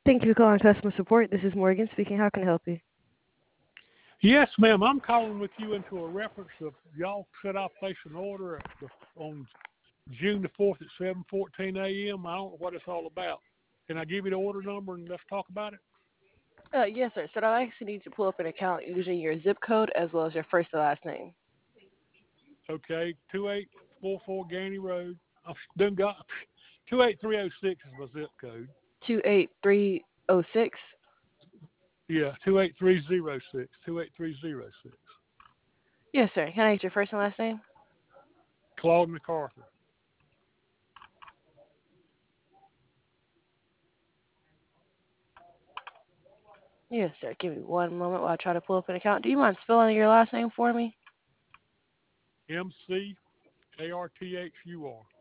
Thank you for calling customer support. This is Morgan speaking. How can I help you? Yes, ma'am. I'm calling with you into a reference of y'all said I placed an order on June the 4th at 7:14 a.m. I don't know what it's all about. Can I give you the order number and let's talk about it? Yes, sir. So I actually need to pull up an account using your zip code as well as your first and last name. Okay, 2844 Gainey Road. I've done got 28306 is my zip code. 28306. Yeah, 28306. 28306. Yes, sir. Can I get your first and last name? Claude MacArthur. Yes, sir. Give me one moment while I try to pull up an account. Do you mind spelling your last name for me? McArthur.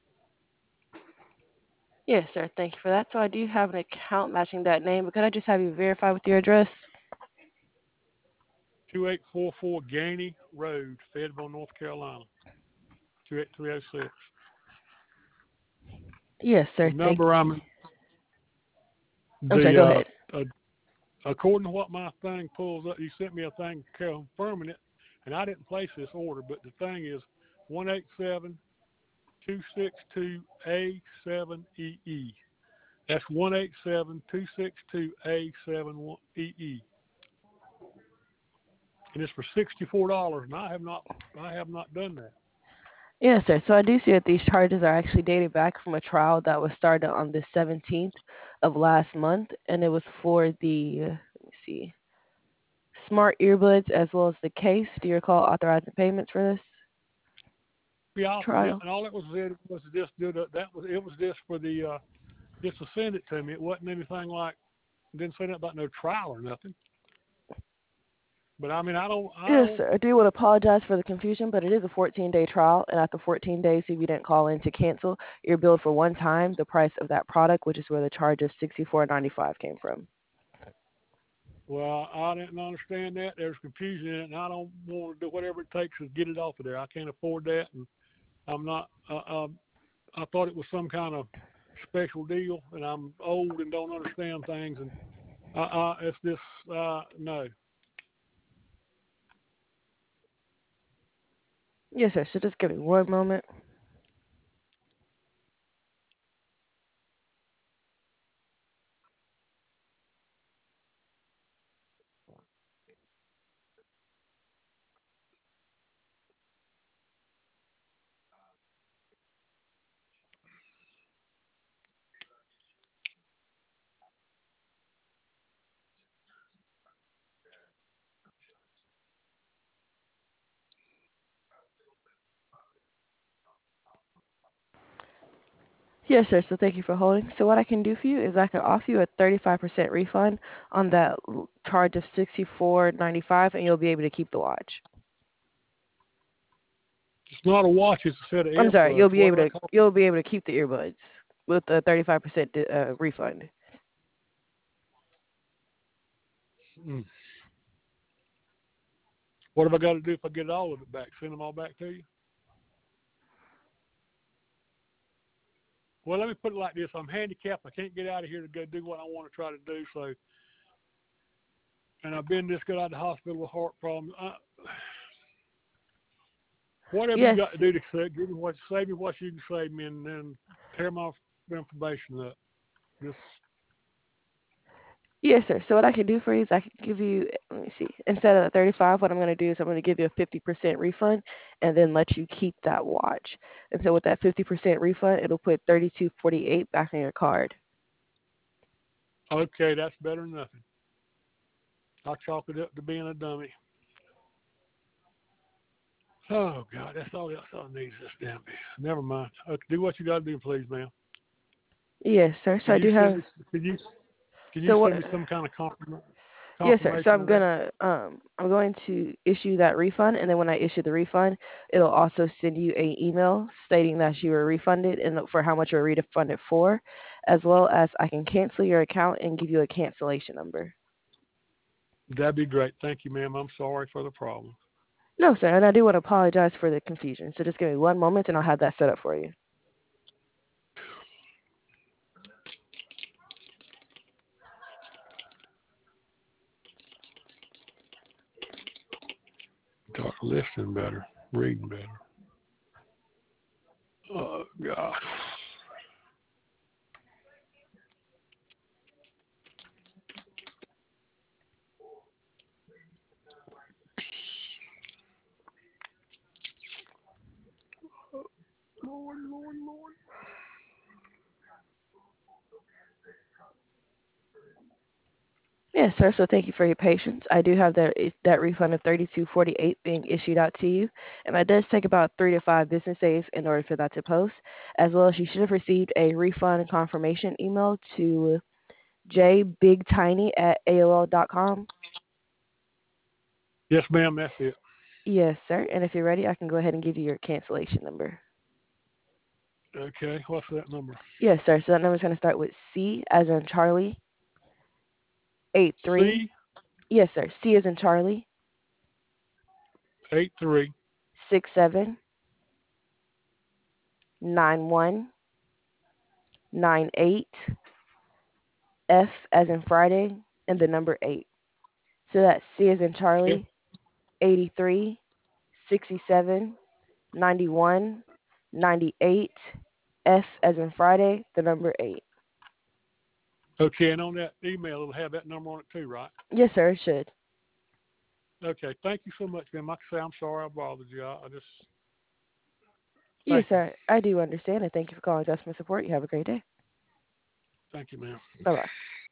Yes, sir. Thank you for that. So I do have an account matching that name, but could I just have you verify with your address? 2844 Gainey Road, Fayetteville, North Carolina. 28306. Yes, The sir. Thank number you. I'm sorry. Go ahead. According to what my thing pulls up, you sent me a thing confirming it, and I didn't place this order, but the thing is 187262A7EE. That's 187262A7EE. And it's for $64, and I have not done that. Yes, sir. So I do see that these charges are actually dated back from a trial that was started on the 17th of last month, and it was for the, let me see, smart earbuds as well as the case. Do you recall authorizing payments for this Yeah, trial? and all it was just it was just for the just to send it to me. It wasn't anything like didn't say nothing about no trial or nothing. But I mean, I Yes, don't. sir. I do want to apologize for the confusion, but it is a 14-day trial, and after 14 days, if you didn't call in to cancel, you're billed for one time the price of that product, which is where the charge of $64.95 came from. Well, I didn't understand that. There's confusion in it, and I don't want to do whatever it takes to get it off of there. I can't afford that, and I'm not. I thought it was some kind of special deal, and I'm old and don't understand things, and it's just no. Yes, sir. So just give me one moment. Yes, sir. So thank you for holding. So what I can do for you is I can offer you a 35% refund on that charge of $64.95, and you'll be able to keep the watch. It's not a watch; it's a set of I'm sorry. earbuds. What do they call You'll be able to keep the earbuds with a 35% refund. it? What have I got to do if I get all of it back? Send them all back to you? Well, let me put it like this. I'm handicapped. I can't get out of here to go do what I want to try to do. So, and I've been just got out of the hospital with heart problems. Whatever you Yes. got to do to save me what you can save me, and then tear my information up. Just Yes, sir. So what I can do for you is I can give you, let me see, instead of the 35, what I'm going to do is I'm going to give you a 50% refund and then let you keep that watch. And so with that 50% refund, it'll put 32.48 back on your card. okay. That's better than nothing. I'll chalk it up to being a dummy. Oh God, that's all I need is this damn bill. Never mind. Okay, do what you got to do, please, ma'am. Yes, sir. So Can I you do send have, me? Can you so what, send me some kind of yes, sir. So confirmation of that? I'm going to issue that refund, and then when I issue the refund, it'll also send you an email stating that you were refunded and for how much you were refunded for, as well as I can cancel your account and give you a cancellation number. That'd be great. Thank you, ma'am. I'm sorry for the problem. No, sir, and I do want to apologize for the confusion. So just give me one moment, and I'll have that set up for you. Listening better, reading better. Oh God. Lord, Lord, Lord. Yes, sir. So thank you for your patience. I do have that refund of 32.48 being issued out to you, and that does take about 3 to 5 business days in order for that to post. As well as you should have received a refund confirmation email to jbigtiny@aol.com. Yes, ma'am. That's it. Yes, sir. And if you're ready, I can go ahead and give you your cancellation number. Okay. What's that number? Yes, sir. So that number is going to start with C as in Charlie 83. C Yes, sir. C as in Charlie 83. 679198 F as in Friday and the number 8. So that's C as in Okay. Charlie 83 67 91 98 F as in Friday, the number 8. Okay. And on that email, it'll have that number on it too, right? Yes, sir. It should. Okay. Thank you so much, ma'am. Like I say, I'm sorry I bothered you. I just Yes, thank you. sir. I do understand, and thank you for calling customer support. You have a great day. Thank you, ma'am. Bye bye.